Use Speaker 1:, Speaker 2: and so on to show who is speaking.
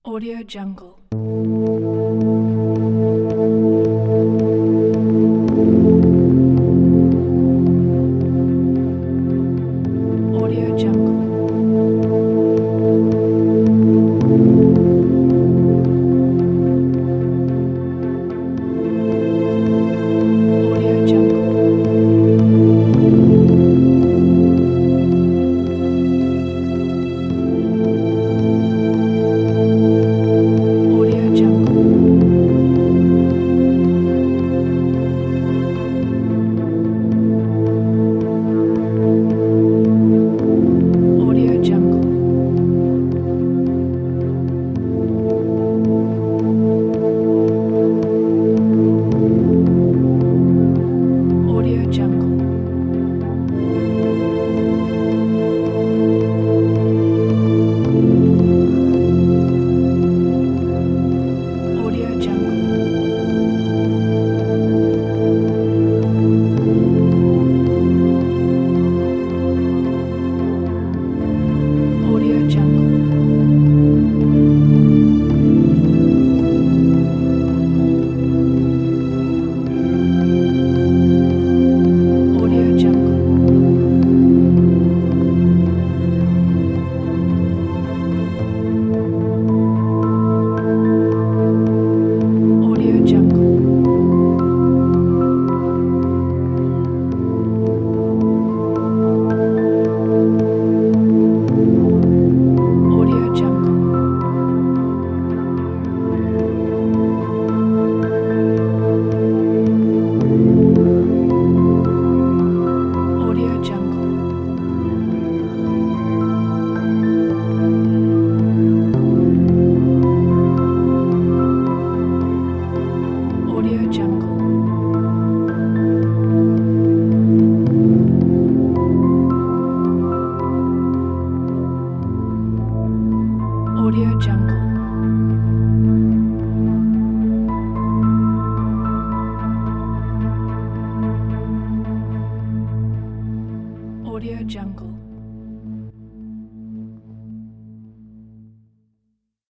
Speaker 1: Audio Jungle. Audio Jungle. Audio Jungle. Audio Jungle. Audio Jungle. Audio Jungle. Audio Jungle. Audio Jungle. Audio Jungle. Audio Jungle. Audio Jungle. Audio Jungle. Audio Jungle. Audio Jungle. Audio Jungle.